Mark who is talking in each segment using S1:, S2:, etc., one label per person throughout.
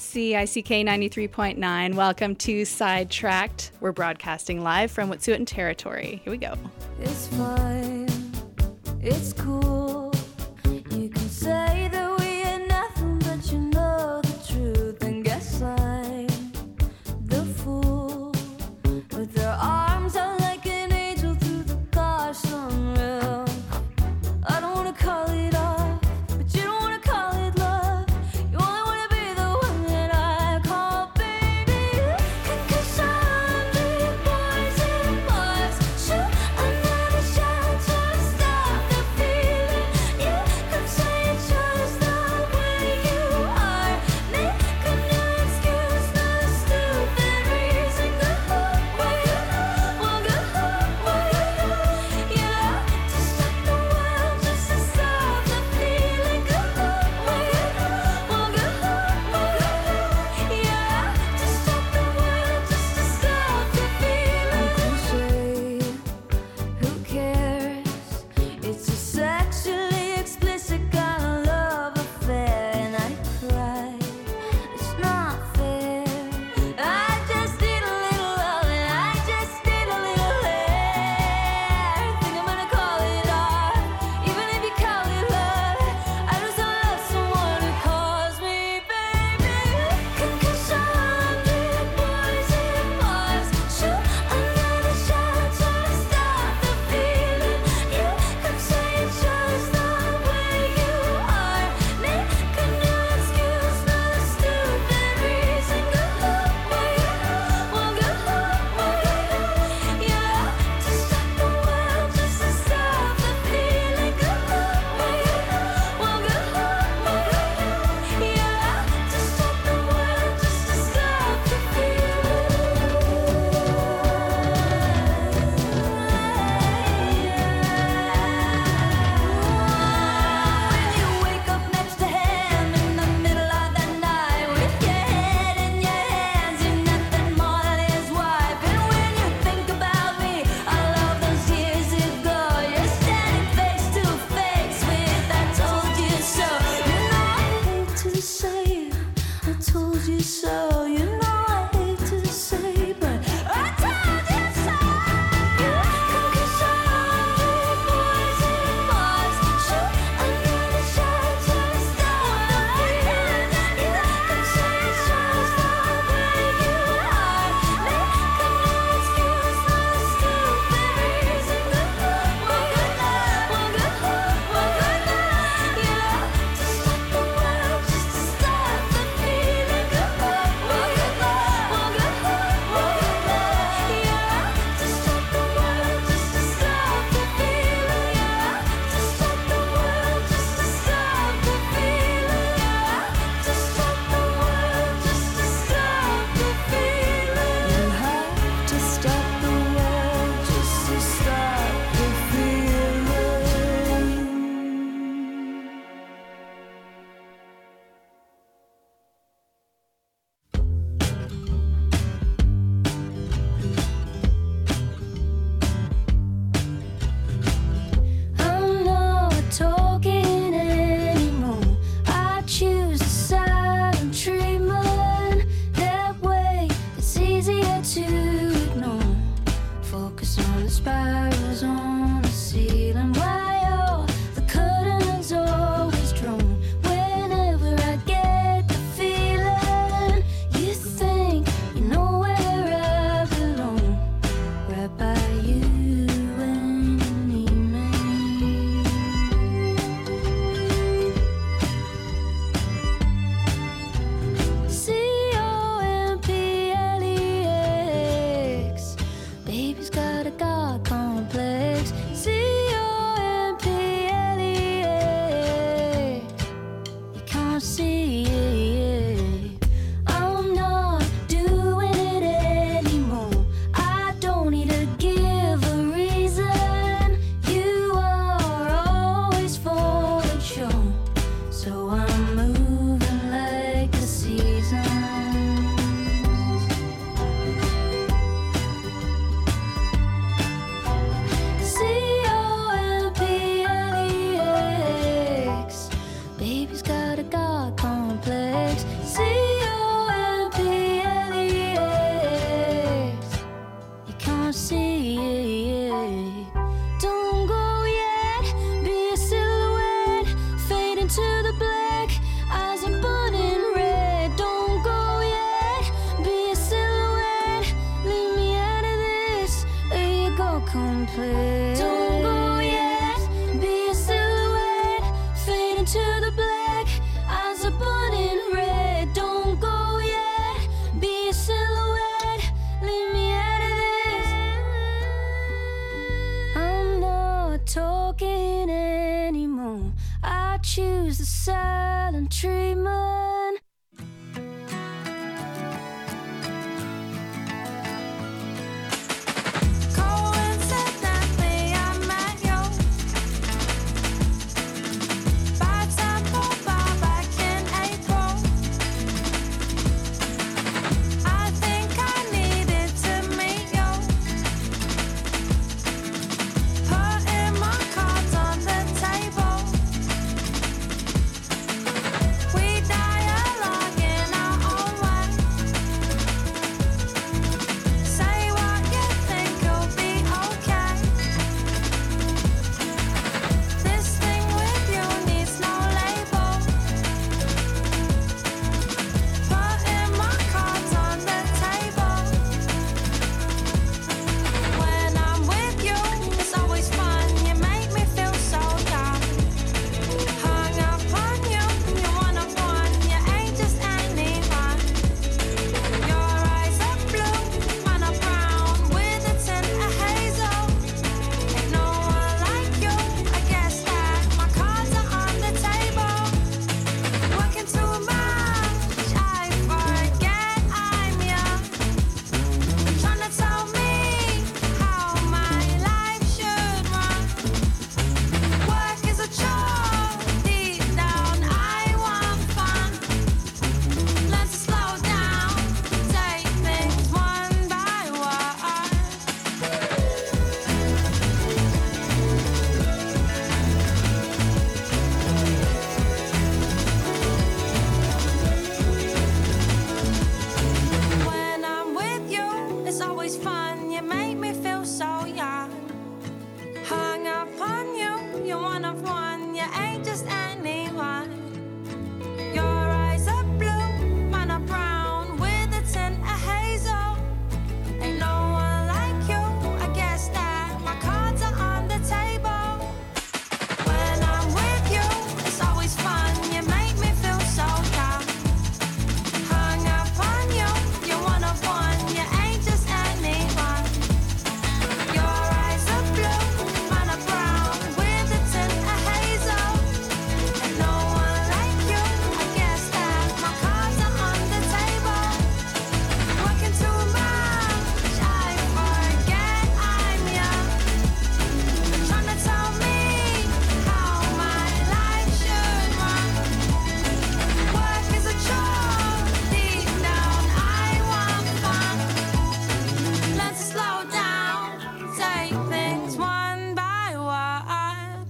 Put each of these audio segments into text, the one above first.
S1: WCICK 93.9. Welcome to Sidetracked. We're broadcasting live from Wet'suwet'en Territory. Here we go.
S2: It's fine. It's cool. You can say that we ain't nothing, but you know the truth. And guess I'm the fool with their arms out like an angel through the car sunroof. I don't wanna call it off, but you don't wanna call it love. You only wanna be the one that I call baby. Cause I'm the boys and bars. Shoot another shot to stop the feeling. You could say it's just the way you are. Make a new excuse, not a stupid reason. Go away, well, go away. Yeah, to stop the world, just to stop the feeling. Go away, well, go away. Yeah, to stop the world, just to stop the feeling. Who cares? It's a sexually explicit kind of love affair, and I cry. It's not fair. I just need a little love, and I just need a little air. Think I'm gonna call it art, even if you call it love. I just don't love someone who calls me baby. Concussion, boys and bars. Shoot another shot to stop the feeling. You could say it's just the way you are. Make a new excuse, not a stupid reason. Go away, well, go away. Yeah, to stop the world, just to stop the feeling. Go away, well, go away. Yeah, to stop the world, just to stop the When you wake up next to him in the middle of the night with your head in your hands, you're nothing more than his wife. And when you think about me, all of those years ago, you're standing face to face with I told you so. You know I hate to say it, I told you so. You know I hate to say, but I told you so. Concussion, boys and bars. Shoot another shot to stop the feeling. You could say it's just the way you are. Make a new excuse, not a stupid reason. Go away, well, go away. Yeah, to stop the world, just to stop the feeling. Go away, silent treatment. Coincidentally, I met you by Temple Bar back in April. I think I needed to meet you. Putting my cards on the table. We dialogue in our own way. Say what you think will be okay. This thing with you needs no label. Putting my cards on the table. When I'm with you, it's always fun. You make me feel so young. Hung up on you, you're one of one. You ain't just anyone. Your eyes are blue, mine are brown, with a tint of hazel. Ain't no one like you. I guess that my cards are on the table. Working too much, I forget I'm young. Trying to tell me how my life should run. Work is a chore, deep down I want fun. Learn to slow down, take things one by one. When I'm with you, it's always fun. You make me feel so young. Hung up on you, you're one of one. You ain't just anyone. Your eyes are blue, mine are brown, with a tint of hazel. Ain't no one like you. I guess that my cards are on the table. When I'm with you, it's always fun. You make me feel so young. Hung up on you, you're one of one. You ain't just anyone. Your eyes are blue, mine are brown, with a tint of hazel. Ain't no one like you. I guess that my cards are on the table. Working too much, I forget I'm young. Trying to tell me how my life should run. Work is a chore, deep down I want fun. Learn to slow down, take things one by one.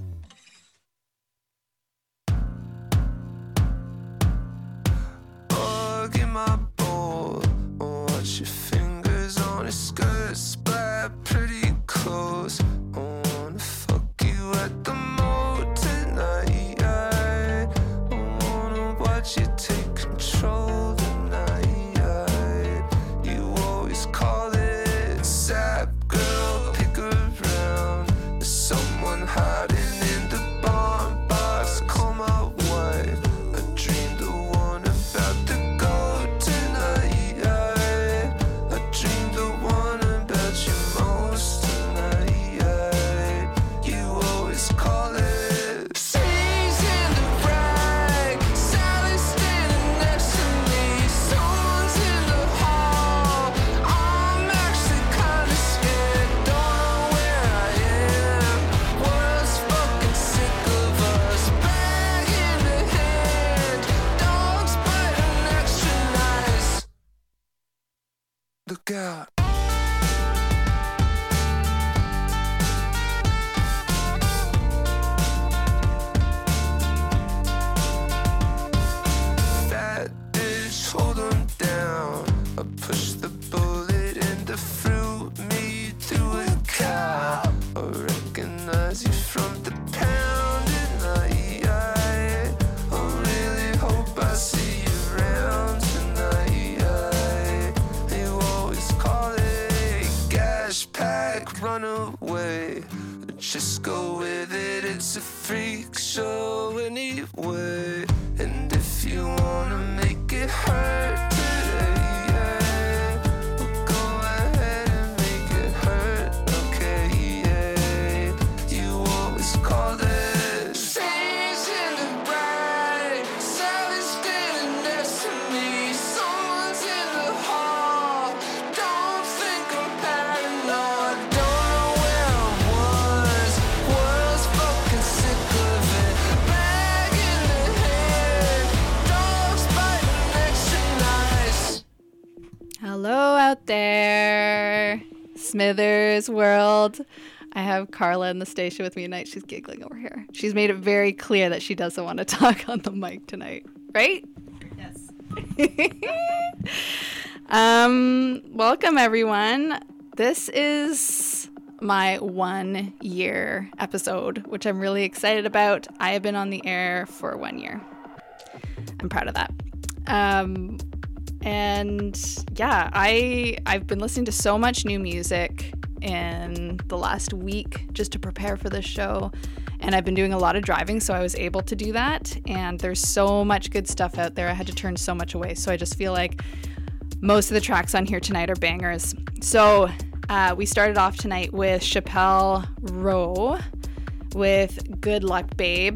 S3: Bug in my bowl. Watch your fingers on his skirt, splat pretty close. I wanna fuck you at the mall tonight. I wanna watch you take control tonight. You always call it sap, girl, pick around. There's someone hiding in the barn box. Call my wife. I dreamed the one about the gold tonight. I dreamed the one about you most tonight. You always call it seas in the rag. Sally standing next to me. Someone's in the hall. I'm actually kinda scared. Don't know where I am. World's fucking sick of us. Bag in the hand. Dogs biting extra nice. Look out. That bitch, hold 'em down. I push the bullet in the fruit, me through a cow. I recognize you from the pound tonight. I really hope I see you around tonight. You always call it gash pack, run away. Just go with it, it's a freak show anyway. And if you wanna make it hurt today,
S1: out there, Smithers World. I have Carla in the station with me tonight. She's giggling over here. She's made it very clear that she doesn't want to talk on the mic tonight, right?
S4: Yes.
S1: Welcome, everyone. This is my 1 year episode, which I'm really excited about. I have been on the air for 1 year. I'm proud of that. And yeah, I've been listening to so much new music in the last week just to prepare for this show, and I've been doing a lot of driving, so I was able to do that, and there's so much good stuff out there. I had to turn so much away, so I just feel like most of the tracks on here tonight are bangers. So we started off tonight with Chappelle Rowe with Good Luck Babe,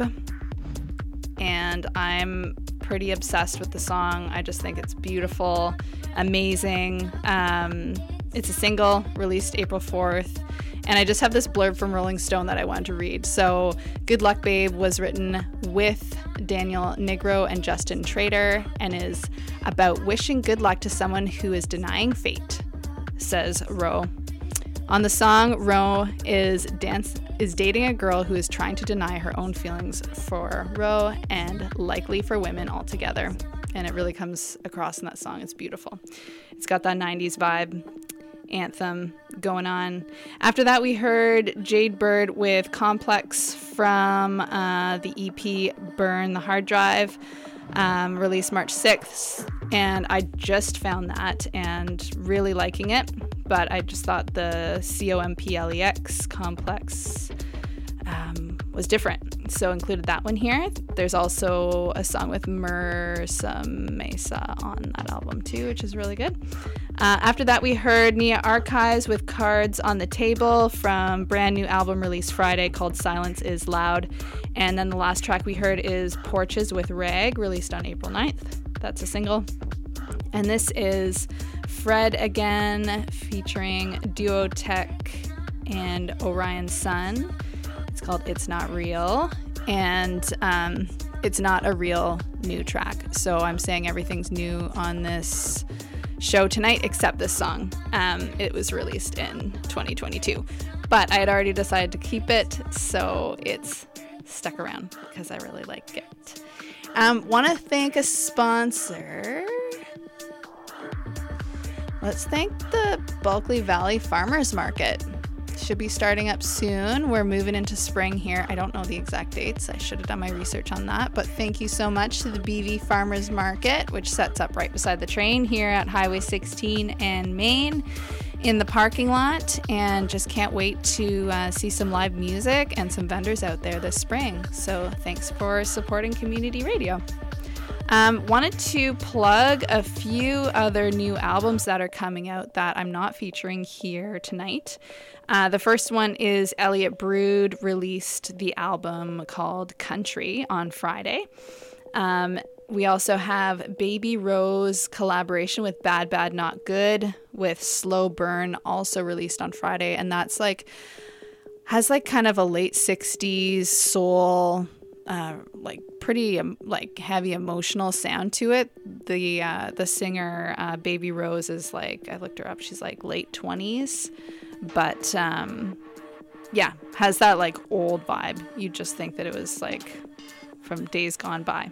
S1: and I'm pretty obsessed with the song. I just think it's beautiful, amazing. It's a single released April 4th, and I just have this blurb from Rolling Stone that I wanted to read. So, Good Luck Babe was written with Daniel Negro and Justin Trader and is about wishing good luck to someone who is denying fate, says Rowe. On the song, Rowe is dating a girl who is trying to deny her own feelings for Rowe and likely for women altogether. And it really comes across in that song. It's beautiful. It's got that 90s vibe anthem going on. After that, we heard Jade Bird with Complex from the EP Burn the Hard Drive, released March 6th. And I just found that and really liking it. But I just thought the COMPLEX Complex was different, so included that one here. There's also a song with Mersa Mesa on that album too, which is really good. After that, we heard Nia Archives with Cards on the Table from brand new album released Friday called Silence is Loud. And then the last track we heard is Porches with Rag, released on April 9th. That's a single. And this is Fred Again featuring Duotech and Orion Sun. It's called It's Not Real, and it's not a real new track. So I'm saying everything's new on this show tonight except this song. It was released in 2022, but I had already decided to keep it, so it's stuck around because I really like it. Want to thank a sponsor. Let's thank the Bulkley Valley Farmers Market. Should be starting up soon. We're moving into spring here. I don't know the exact dates. I should have done my research on that. But thank you so much to the BV Farmers Market, which sets up right beside the train here at Highway 16 and Main in the parking lot. And just can't wait to see some live music and some vendors out there this spring. So thanks for supporting community radio. Wanted to plug a few other new albums that are coming out that I'm not featuring here tonight. The first one is Elliot Brood released the album called Country on Friday. We also have Baby Rose collaboration with Bad Bad Not Good with Slow Burn, also released on Friday, and that's has kind of a late 60s soul, pretty heavy emotional sound to it. The singer Baby Rose is I looked her up, she's late 20s, but has that old vibe. You just think that it was from days gone by.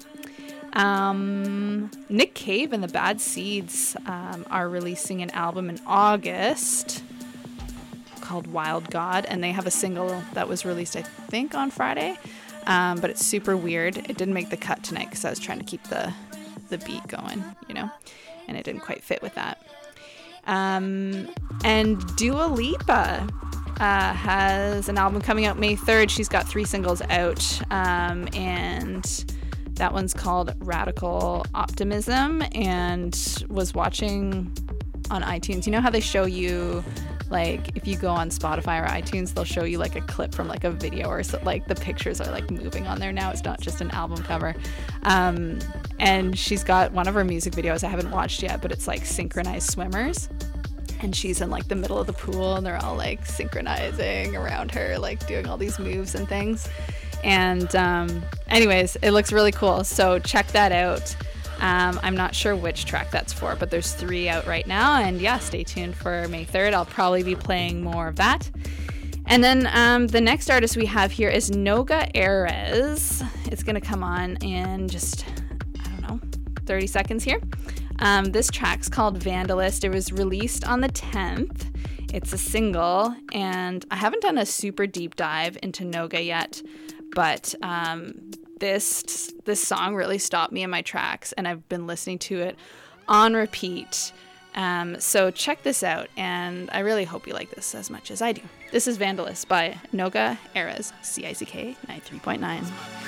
S1: Nick Cave and the Bad Seeds are releasing an album in August called Wild God, and they have a single that was released I think on Friday. But it's super weird. It didn't make the cut tonight because I was trying to keep the beat going, and it didn't quite fit with that. And Dua Lipa has an album coming out May 3rd. She's got 3 singles out, and that one's called Radical Optimism, and was watching on iTunes. You know how they show you if you go on Spotify or iTunes, they'll show you a clip from a video, or so the pictures are moving on there now. It's not just an album cover. And she's got one of her music videos I haven't watched yet, but it's synchronized swimmers, and she's in the middle of the pool, and they're all synchronizing around her, doing all these moves and things. And anyways, it looks really cool, so check that out. I'm not sure which track that's for, but there's 3 out right now. And yeah, stay tuned for May 3rd. I'll probably be playing more of that. And then the next artist we have here is Noga Erez. It's going to come on in just, 30 seconds here. This track's called Vandalist. It was released on the 10th. It's a single, and I haven't done a super deep dive into Noga yet, but this song really stopped me in my tracks, and I've been listening to it on repeat. So check this out, and I really hope you like this as much as I do. This is Vandalist by Noga Erez, CICK 93.9.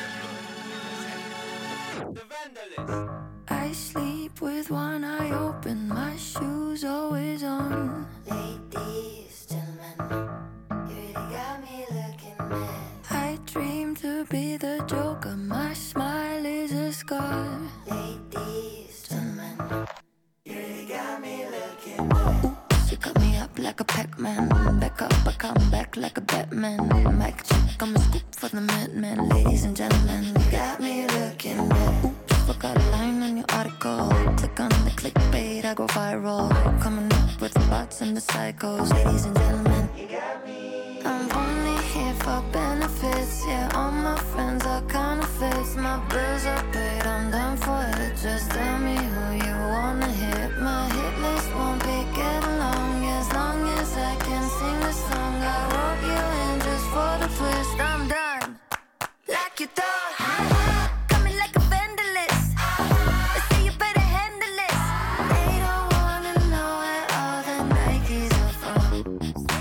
S2: I sleep with one eye open, my shoes always on. Ladies, gentlemen, you really got me looking mad. I dream to be the Joker, my smile is a scar. Ladies, gentlemen, you really got me looking mad. Oops, you cut me up like a Pac-Man. Back up, I come back like a Batman. Mic check, I'm a scoop for the madman. Ladies and gentlemen, you got me looking mad. Oops, forgot a line on your article. Click on the clickbait, I go viral. Coming up with the bots and the psychos. Ladies and gentlemen, you got me. I'm only here for benefits. Yeah, all my friends are counterfeits. My bills are paid, I'm done for it. Just tell me who you wanna hit. My hit list won't be getting long. As long as I can sing the song, I wrote you in just for the twist. I'm done, like you thought. Coming like a vandalist. I say you better handle it. They don't wanna know where all the Nikes are from.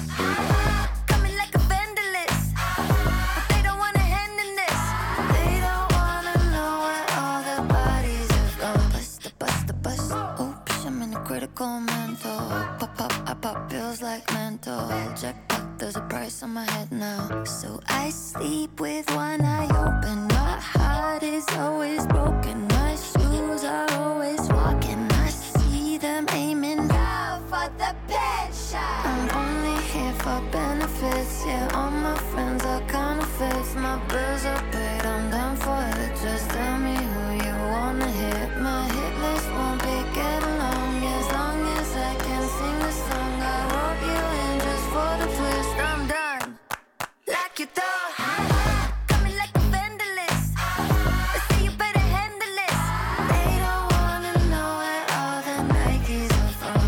S2: Coming like a vandalist, but they don't wanna handle this. They don't wanna know where all the bodies have gone. Bust. Oops, I'm in a critical mental. Pop, I pop bills like mental. Jackpot, there's a price on my head now. So I sleep with one eye open. My heart is always broken. My shoes are always walking. I see them aiming down for the pen shot. I'm only here for benefits. Yeah, all my friends are counterfeits. My bills are paid, I'm done for it. Just tell me who you wanna hit. My hit list won't be getting long. As long as I can sing the song, I wrote you in just for the twist. I'm done, like you thought. Coming like a vandalist. I say you better handle it. They don't wanna know where all the Nikes are from.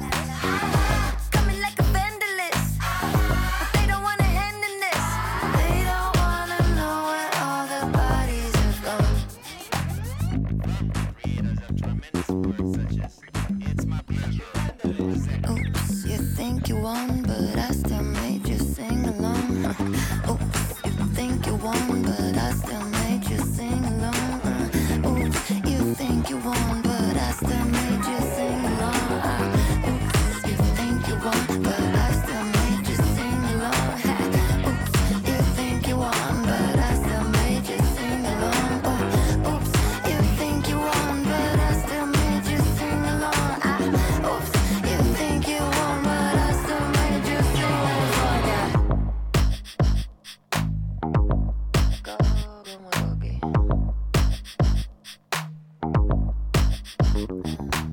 S2: Coming like a vandalist, but they don't wanna handle this. They don't wanna know where all the bodies have gone. Oops, you think you won, but I still made you sing along. Oops, you think you won, but I still made you sing along. Oops, you think you won, but I still made you sing along. Oops, you think you won, but I still made you sing along. Oops, you think you won, but I still made you sing along. Oops, you think you won, but I still made you sing along. Oops, you think you won, but I still made you sing along. Go, my doggy.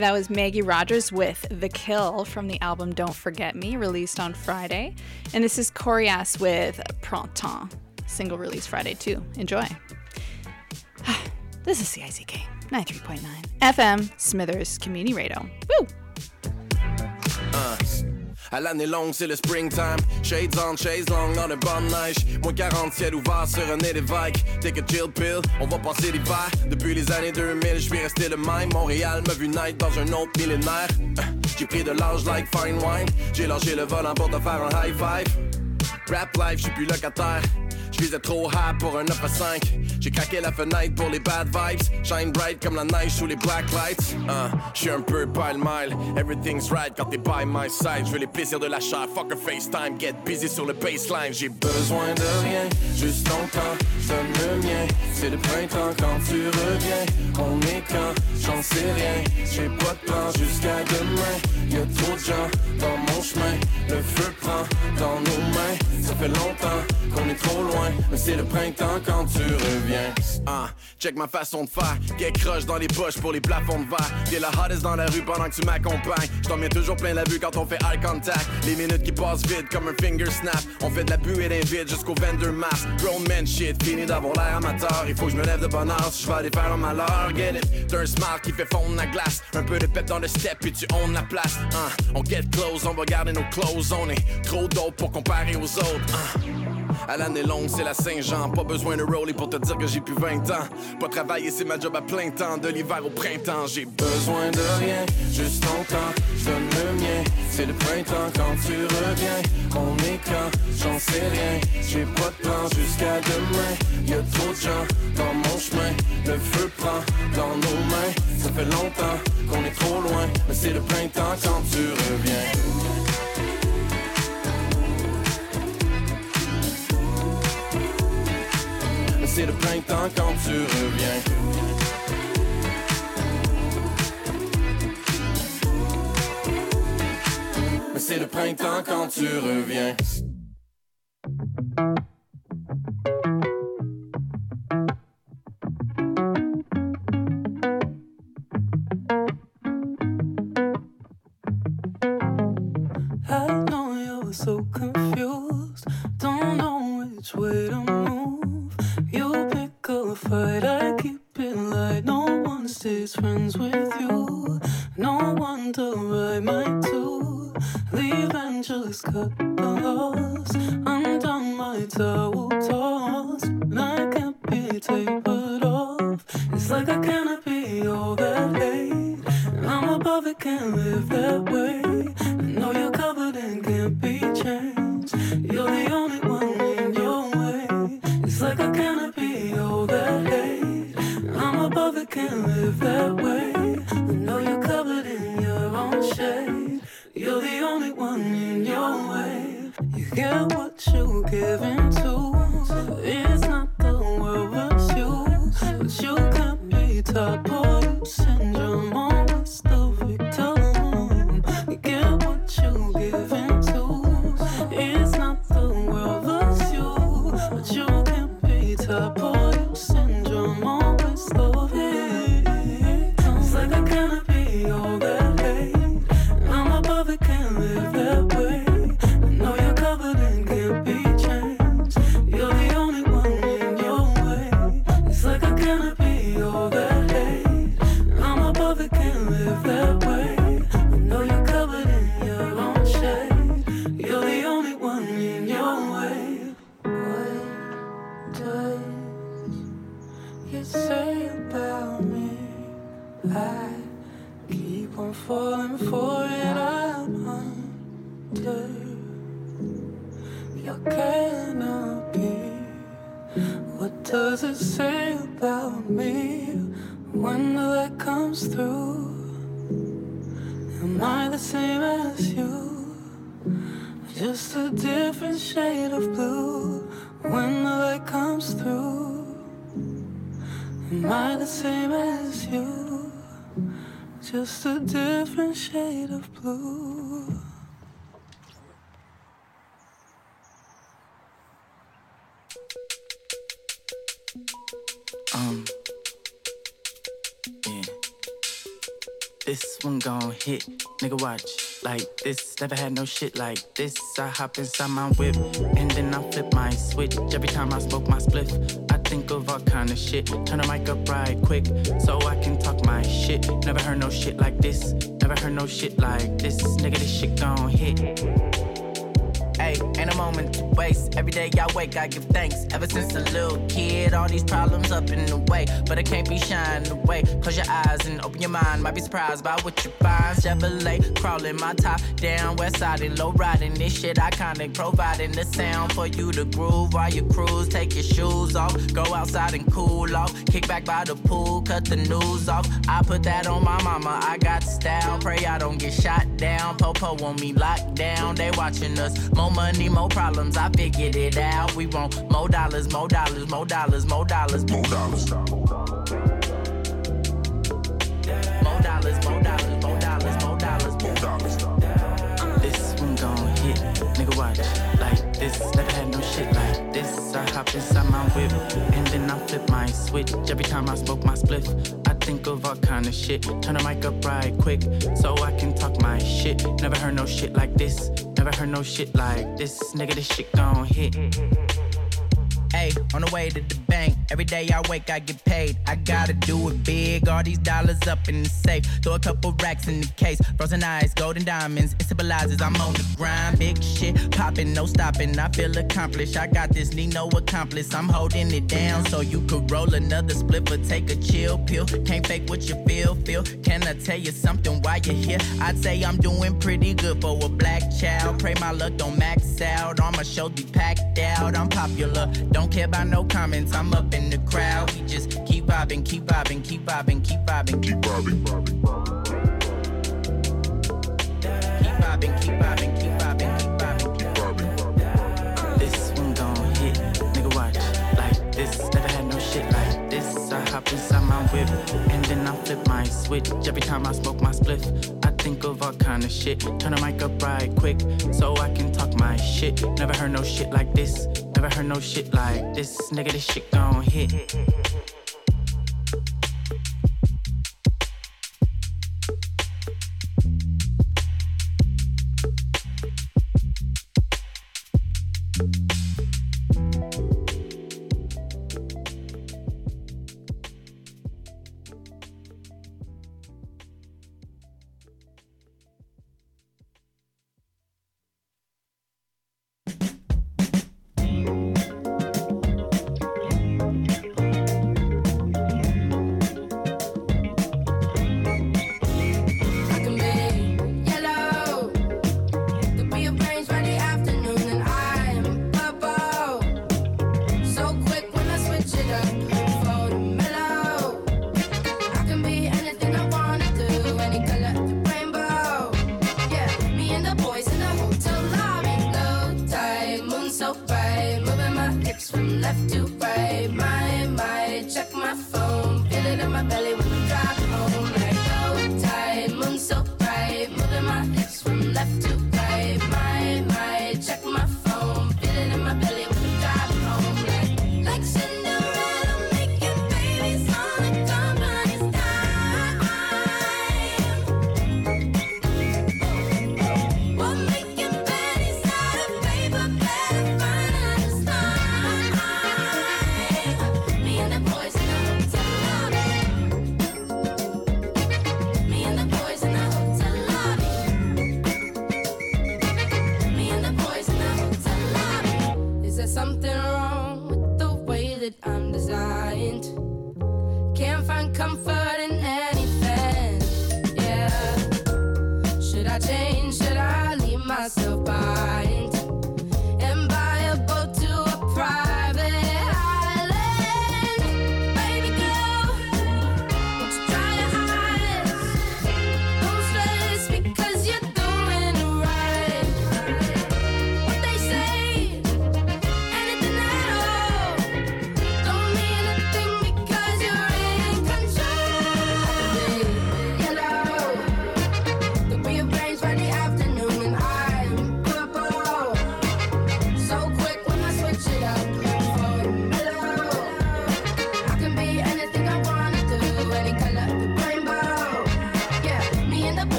S1: That was Maggie Rogers with The Kill from the album Don't Forget Me, released on Friday. And this is Corias with Printemps, single release Friday too. Enjoy. This is CICK 93.9 FM, Smithers Community Radio. Woo!
S4: À l'année longue, c'est le springtime. Shades on, chaise longue dans le banc de neige. Moins 40 ciel ouvert sur un nez d'évêque. Take a chill pill, on va passer l'hiver. Depuis les années 2000, je vais rester le même. Montréal m'a vu naître dans un autre millénaire. J'ai pris de l'âge like fine wine. J'ai lâché le volant pour te faire un high five. Rap life, j'suis plus locataire. J'visais trop high pour un 9 à 5. J'ai craqué la fenêtre pour les bad vibes. Shine bright comme la neige sous les black lights. J'suis un peu pile-mile. Everything's right quand t'es by my side. J'veux les plaisirs de la chair. Fuck a FaceTime. Get busy sur le baseline. J'ai besoin de rien, juste ton temps. J'donne le mien. C'est le printemps quand tu reviens. On est quand, j'en sais rien. J'ai pas de plan jusqu'à demain. Y'a trop de gens dans mon chemin. Le feu prend dans nos mains. Ça fait longtemps qu'on est trop loin, mais c'est le printemps quand tu reviens. Check ma façon de faire. Get crush dans les poches pour les plafonds de verre. T'es la hottest dans la rue pendant que tu m'accompagnes. J't'en mets toujours plein la vue quand on fait eye contact. Les minutes qui passent vite comme un finger snap. On fait de la buée d'invite jusqu'au 22 mars. Grown man shit, fini d'avoir l'air amateur. Il faut que je me lève de bonne heure si je vais aller faire un malheur. Get it, t'as un smart qui fait fondre la glace. Un peu de pep dans le step puis tu own la place. On get close, on va garder nos clothes. On est trop dope pour comparer aux autres. À l'année longue, c'est la Saint-Jean. Pas besoin de rollie pour te dire que j'ai plus 20 ans. Pas travailler, c'est ma job à plein temps. De l'hiver au printemps, j'ai besoin de rien, juste ton temps. J'donne le mien, c'est le printemps quand tu reviens. On est quand, j'en sais rien. J'ai pas de plan jusqu'à demain. Y'a trop de gens dans mon chemin. Le feu prend dans nos mains. Ça fait longtemps qu'on est trop loin, mais c'est le printemps quand tu reviens. C'est le printemps quand tu reviens. Mais c'est le printemps quand tu reviens.
S5: I know you're so confused, don't know which way to move. You pick a fight, I keep it light. No one stays friends with you. No one to ride mine to. Leave and just cut the loss. Undone my towel toss. And I can't be tapered off. It's like I cannot be all that hate. And I'm above it, can't live that way. I know you're covered and can't be changed. You're the only one in your way. It's like I cannot be all that hate. I'm above it, can't live that way. I know you're covered in your own shade. You're the only one in your way. You get what you give into. It's not the world versus you, but you can't be top boy syndrome. Always the victim. You get what you give into. It's not the world versus you, but you can't be top boy syndrome. Always the victim. It's like I cannot be all that hate. I'm above it, can't live that way. I know you're covered and can't be changed. You're the only one in your way. It's like I cannot be all that hate. I'm above it, can't live that way. I know you're covered in your own shade. You're the only one in your way. What does you say about me? I keep on falling for it. I'm under your canopy. What does it say about me when the light comes through? Am I the same as you? Just a different shade of blue when the light comes through. Am I the same as you? Just a different shade of blue.
S6: Yeah. This one gon' hit, nigga watch. Like this, never had no shit like this. I hop inside my whip, and then I flip my switch. Every time I smoke my spliff, I think of all kind of shit. Turn the mic up right quick, so I can talk my shit. Never heard no shit like this, never heard no shit like this. Nigga, this shit gon' hit. Hey, ain't a moment to waste. Every day I wake, I give thanks. Ever since a little kid, all these problems up in the way. But I can't be shying away. Close your eyes and open your mind. Might be surprised by what you find. Chevrolet, crawling my top down. West side and low riding. This shit iconic. Providing the sound for you to groove while you cruise. Take your shoes off. Go outside and cool off. Kick back by the pool. Cut the news off. I put that on my mama. I got style. Pray I don't get shot down. Popo want me locked down. They watching us. More money, more problems, I figured it out. We want more dollars, more dollars, more dollars, more dollars, more dollars. More dollars, more dollars, more dollars, more dollars, more dollars. This one gon' hit, nigga watch. Like this, never had no shit like this. I hop inside my whip, and then I flip my switch. Every time I smoke my spliff, I think of all kind of shit. Turn the mic up right quick, so I can talk my shit. Never heard no shit like this. Never heard no shit like this. Nigga, this shit gon' hit. Hey, on the way to the bank. Every day I wake, I get paid. I gotta do it big. All these dollars up in the safe. Throw a couple racks in the case. Frozen eyes, golden diamonds. It symbolizes I'm on the grind. Big shit, popping, no stopping. I feel accomplished. I got this, need no accomplice. I'm holding it down so you could roll another split or take a chill pill. Can't fake what you feel. Can I tell you something while you're here? I'd say I'm doing pretty good for a black child. Pray my luck don't max out. All my shows be packed out. I'm popular. Don't care about no comments, I'm up in the crowd. We just keep vibing, keep vibing, keep vibing, keep vibing, keep vibing. Keep vibing, keep vibing, keep vibing, keep vibing, keep vibing. This one gon' hit, nigga watch. Like this, never had no shit like this. I hop inside my whip, and then I flip my switch. Every time I smoke my spliff, I think of all kind of shit. Turn the mic up right quick, so I can talk my shit. Never heard no shit like this. Never heard no shit like this. Nigga, this shit gon' hit.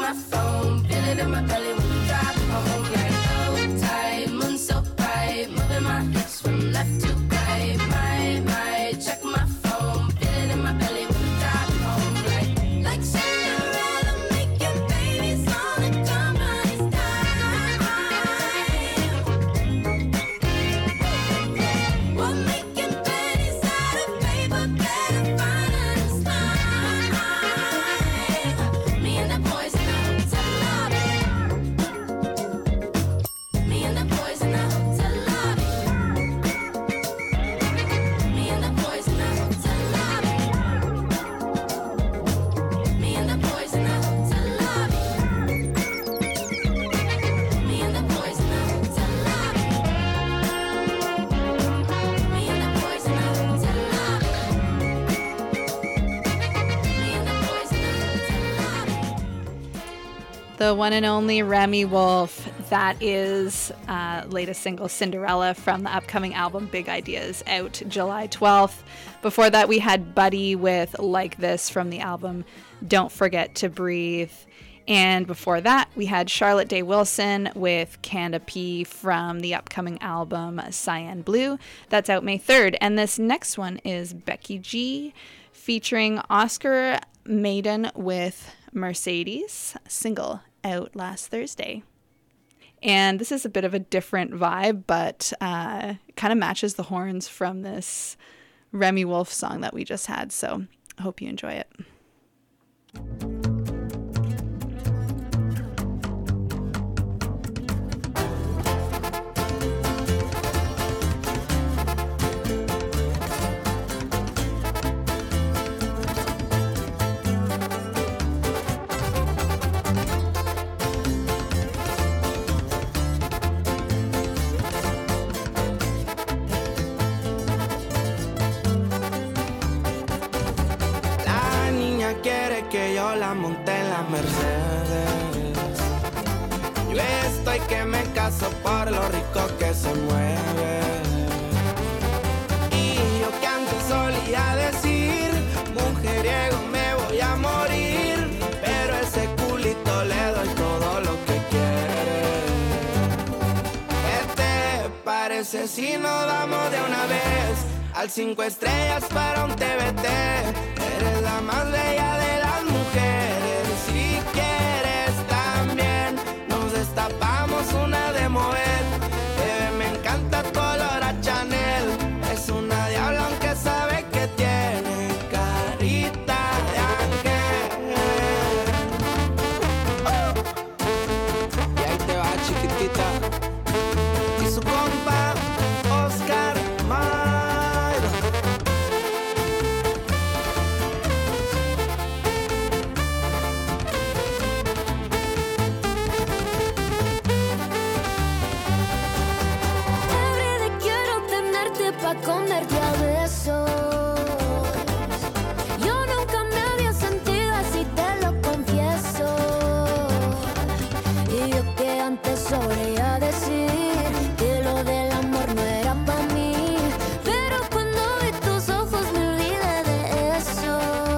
S2: my phone, feel it in my belly when we drive home. Like, oh, tight, moon so bright, moving my hips from left to right. My, check my phone, feel it in my belly when we drive home. Like Cinderella, making babies on the come on time. We're making pennies out of paper, better find us time. Me and the boys in the hotel lobby. Me and the boys in the hotel lobby. Me and the boys in the hotel lobby. Me and the boys in the hotel lobby. Me and the boys in the hotel lobby. Me and the boys in the hotel lobby. Me and the boys in the hotel lobby.
S1: The one and only Remy Wolf. That is latest single Cinderella from the upcoming album Big Ideas, out July 12th. Before that, we had Buddy with Like This from the album Don't Forget to Breathe. And before that, we had Charlotte Day Wilson with Canada P from the upcoming album Cyan Blue. That's out May 3rd. And this next one is Becky G featuring Oscar Maiden with Mercedes, single out last Thursday. And this is a bit of a different vibe, but kind of matches the horns from this Remy Wolf song that we just had. So I hope you enjoy it.
S6: La niña quiere que yo la monte en la Mercedes. Yo estoy que me caso por lo rico que se mueve. Y yo que antes solía decir, mujeriego me voy a morir, pero ese culito le doy todo lo que quiere. ¿Qué te parece si nos vamos de una vez al 5 estrellas para un TBT? Eres la más bella de las mujeres. Si quieres también nos destapamos una de mover. Bebé, me encanta tu olor a Chanel. Es una diabla aunque sabe que tiene carita de ángel. Y ahí te va, chiquitita. Y su compa Oscar Maida.
S2: Everyday quiero tenerte pa' comerte a besos. Yo nunca me había sentido así, te lo confieso. Y yo que antes solía decir que lo del amor no era pa' mí, pero cuando vi tus ojos me olvidé de eso.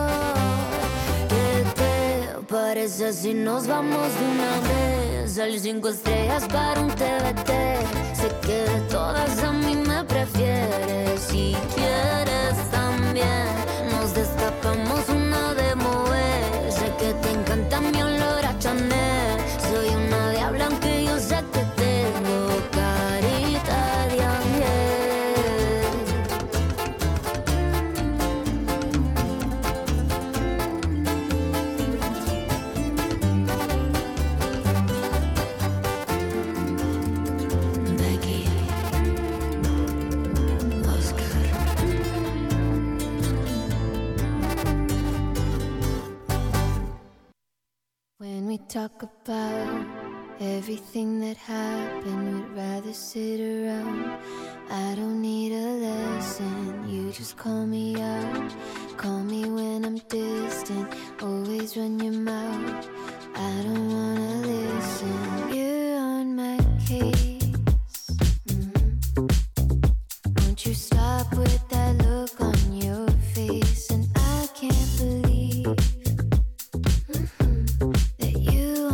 S2: ¿Qué te parece si nos vamos de una vez al 5 estrellas para un TBT? Sé que de todas a mí me prefieres. Si quieres también nos destapamos una de mover. Sé que te encanta mi olor a Chanel. Soy una diabla aunque yo sé que tengo carita de ángel. Becky, Oscar. When we talk about everything that happened, we'd rather sit around. I don't need a lesson, you just call me out. Call me when I'm distant, always run your mouth. I don't wanna listen, you're on my case. Won't you stop with that look on your face? And I can't believe that you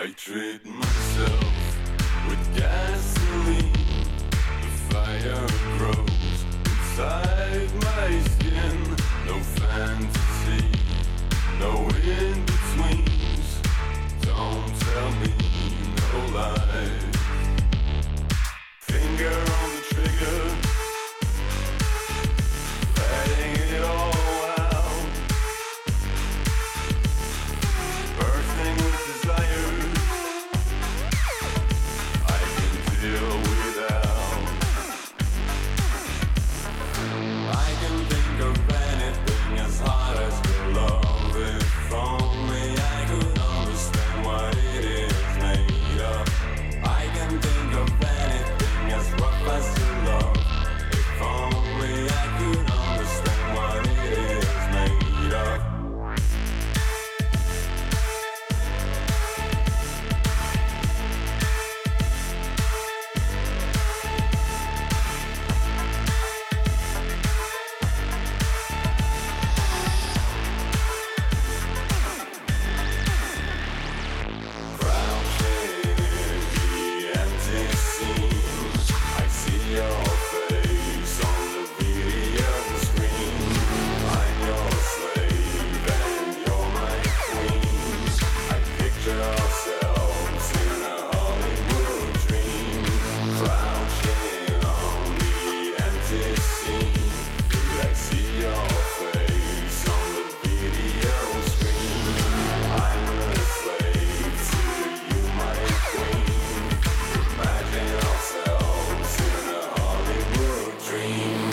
S7: I treat myself with gasoline. The fire grows inside my skin. No fantasy, no in-betweens. Don't tell me no lies. Finger on the trigger, letting it all out. Bursting with desires I can deal without. I can think of anything as hard as your love. If only I could understand what it is made of. I can think of anything as rough as your love. If only I could understand what it is made of. Crouching in the empty scenes, I see your face on the video screen. I'm your slave and you're my queen. I picture ourselves in a Hollywood dream. Crouching on the empty scene, I see your face on the video screen. I'm a slave to you, my queen. Imagine ourselves in a Hollywood dream.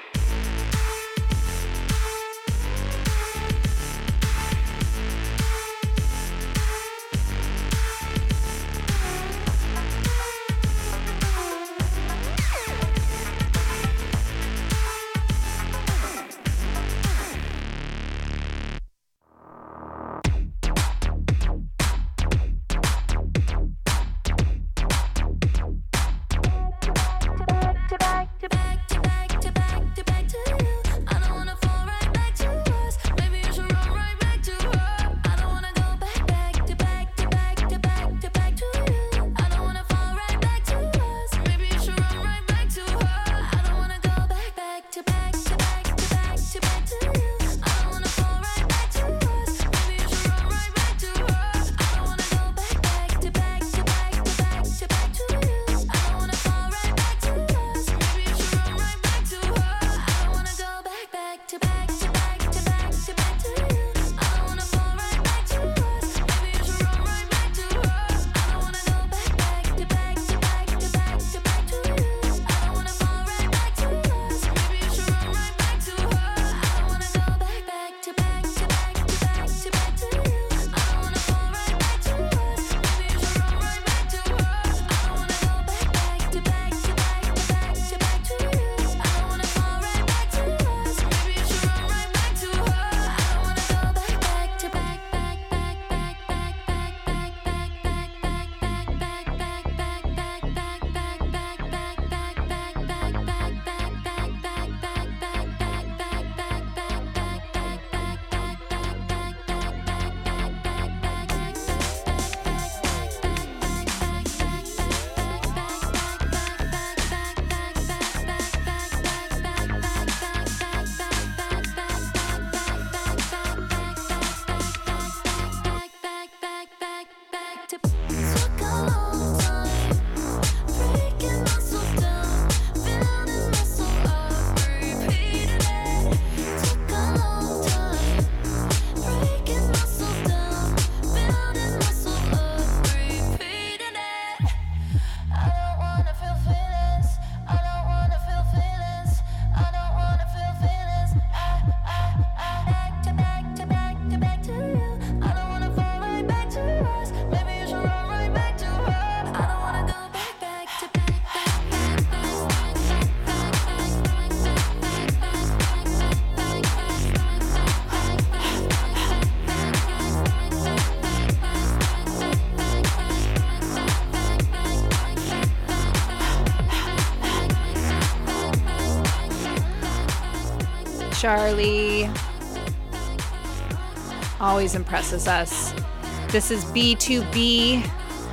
S1: Charlie always impresses us. This is B2B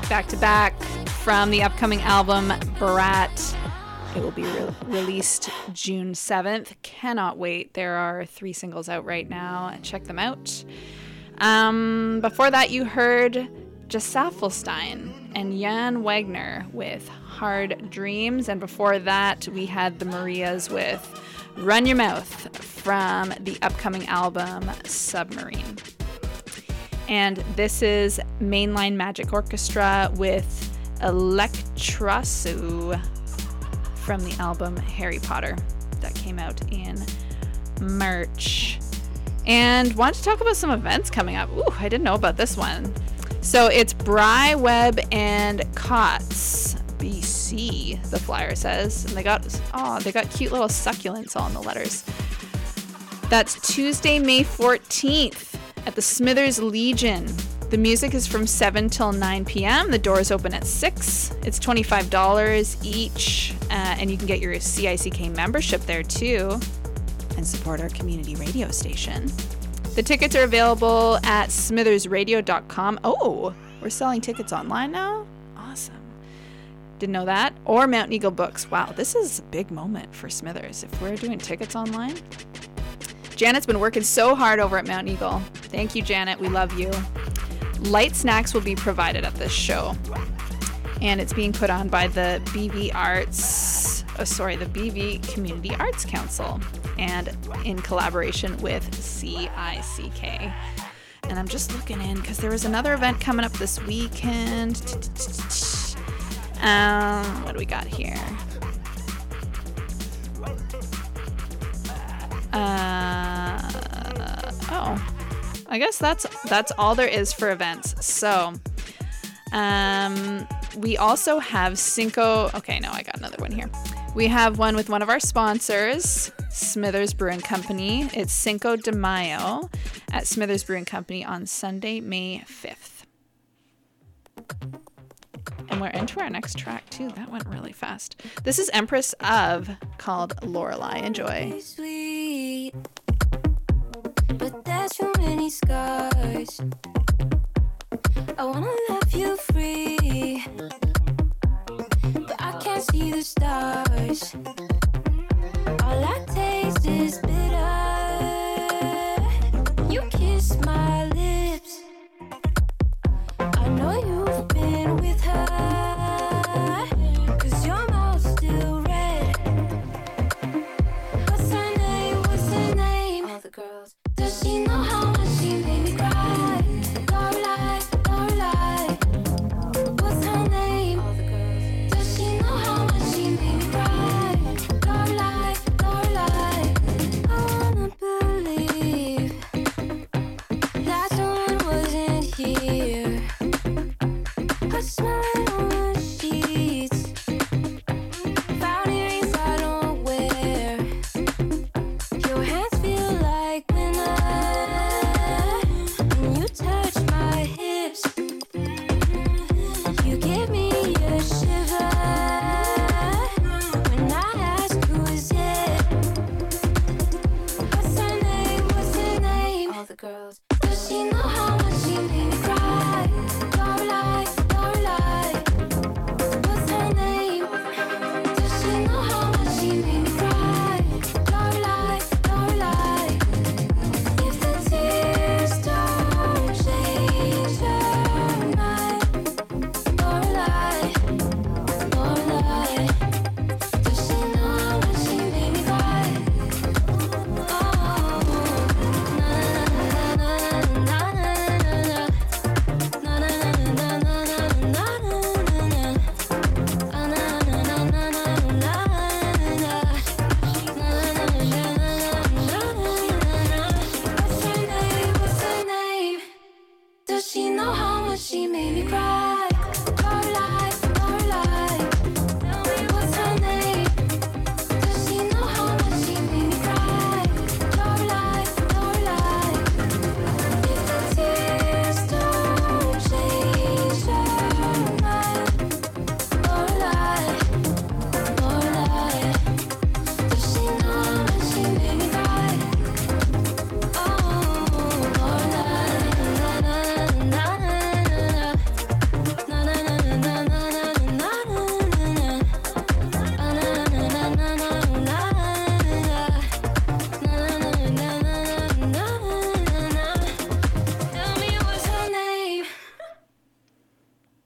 S1: back to back from the upcoming album Brat. It will be released June 7th. Cannot wait. There are 3 singles out right now. Check them out. Before that, you heard Gesaffelstein and Jan Wagner with Hard Dreams. And before that, we had the Marias with Run Your Mouth from the upcoming album Submarine. And this is Mainline Magic Orchestra with Electrasu from the album Harry Potter that came out in March. And wanted to talk about some events coming up. Ooh, I didn't know about this one. So it's Bry, Webb, and Cots, BC, the flyer says. And they got cute little succulents on the letters. That's Tuesday, May 14th at the Smithers Legion. The music is from 7 till 9 p.m. The doors open at 6. It's $25 each, and you can get your CICK membership there too and support our community radio station. The tickets are available at smithersradio.com. Oh, we're selling tickets online now? Awesome. Didn't know that. Or Mountain Eagle Books. Wow, this is a big moment for Smithers if we're doing tickets online. Janet's been working so hard over at Mountain Eagle. Thank you, Janet. We love you. Light snacks will be provided at this show. And it's being put on by the BV Community Arts Council, and in collaboration with CICK. And I'm just looking in because there was another event coming up this weekend. What do we got here? I guess that's all there is for events. So, we also have Cinco. Okay, no, I got another one here. We have one with one of our sponsors, Smithers Brewing Company. It's Cinco de Mayo at Smithers Brewing Company on Sunday, May 5th. And we're into our next track, too. That went really fast. This is Empress of, called Lorelei. Enjoy.
S2: Sweet, but there's too many scars. I wanna love you free, but I can't see the stars. All I taste is bitter. You kiss my lips. I know you've been with her, 'cause your mouth's still red. What's her name? What's her name? All the girls. Does she know how much she made me cry? Lorelei, Lorelei. What's her name? All the girls. Does she know how much she made me cry?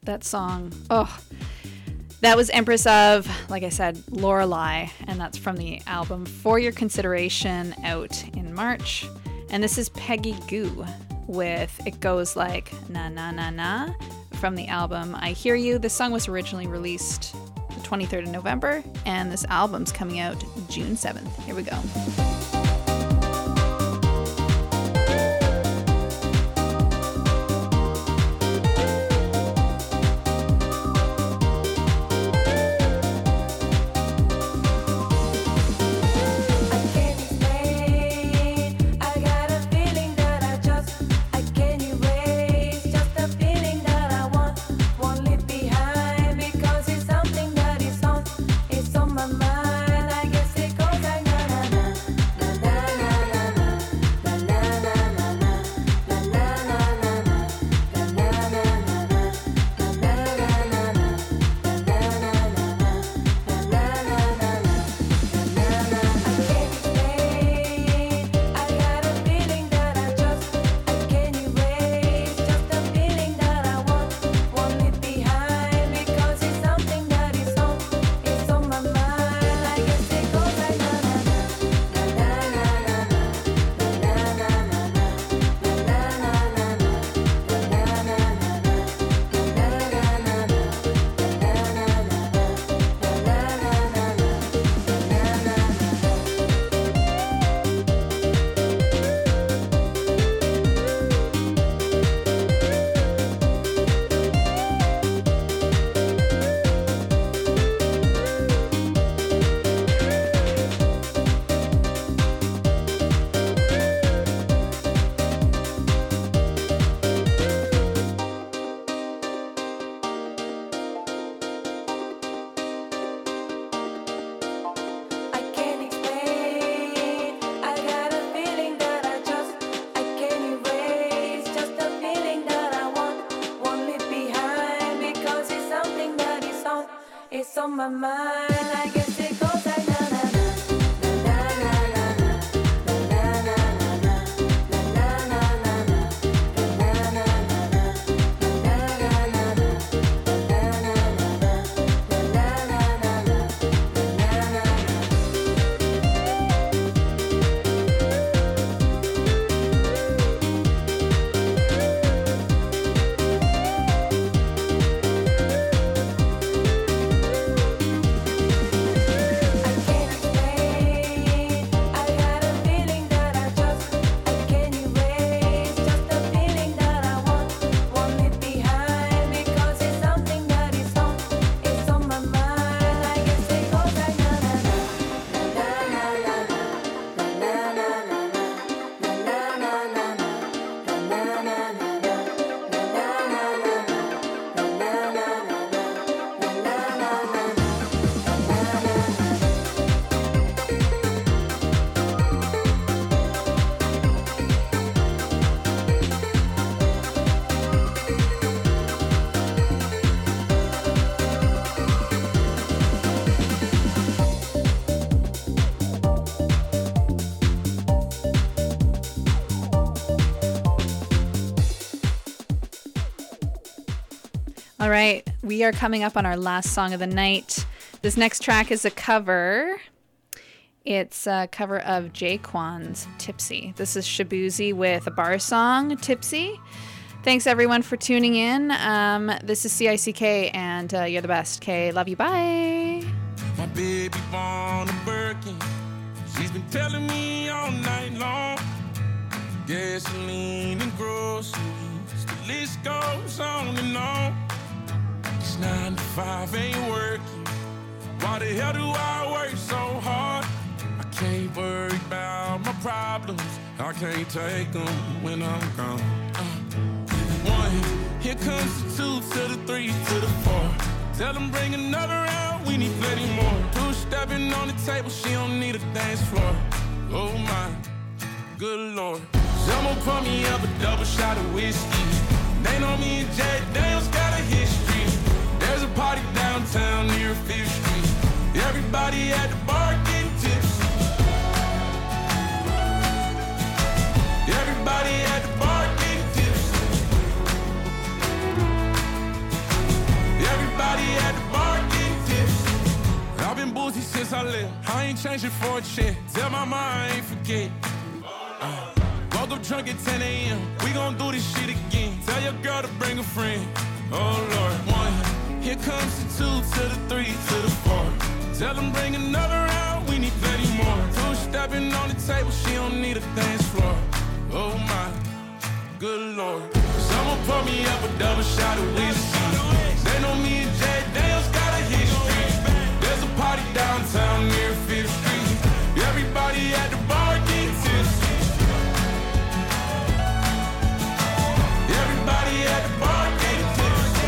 S1: That song. Oh, that was Empress of, like I said, Lorelei, and that's from the album For Your Consideration, out in March. And this is Peggy Gou with It Goes Like Na Na Na Na from the album I Hear You. This song was originally released the 23rd of November, and this album's coming out June 7th. Here we go.
S2: my mind. I guess it goes like na na na na na na na na na
S1: All right, we are coming up on our last song of the night. This next track is a cover. It's a cover of Jaquan's Tipsy. This is Shabuzi with a bar song, Tipsy. Thanks everyone for tuning in. This is CICK and you're the best. Okay, love you, bye.
S8: My baby born a Birkin. She's been telling me all night long. Gasoline and groceries, the list goes on and on. 9 to 5 ain't working. Why the hell do I work so hard? I can't worry about my problems. I can't take them when I'm gone. 1, here comes the 2 to the 3 to the 4. Tell them bring another round, we need plenty more. 2 stepping on the table, she don't need a dance floor. Oh my, good Lord. Someone pour me up a double shot of whiskey. They know me and Jack Daniels got a history. There's a party downtown near 5th Street. Everybody at the bar getting tipsy. Everybody at the bar getting tipsy. Uzi since I left. I ain't changing for a check. Tell my mom I ain't forget. Woke up drunk at 10 a.m. We gon' do this shit again. Tell your girl to bring a friend. Oh Lord, 1. Here comes the 2 to the 3 to the 4. Tell them bring another round. We need plenty more. 2 stepping on the table. She don't need a dance floor. Oh my, good Lord. Someone pour me up a double shot of whiskey. They know me and Jay Daniels got a history. There's a party downtown near 5th Street. Everybody at the bar get tipsy. Everybody at the bar get tipsy.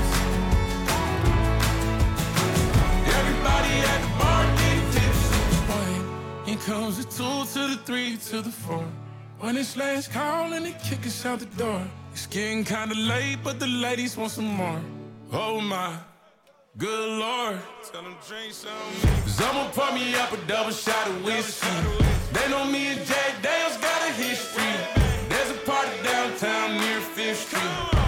S8: Everybody at the bar get tipsy. Here comes the 2 to the 3 to the 4. When it's last call and they kick us out the door. It's getting kinda late, but the ladies want some more. Oh my, good Lord. Tell them drink some. Someone pour me up a double shot of whiskey. They know me and Jay Daniels got a history. There's a party downtown near 5th Street.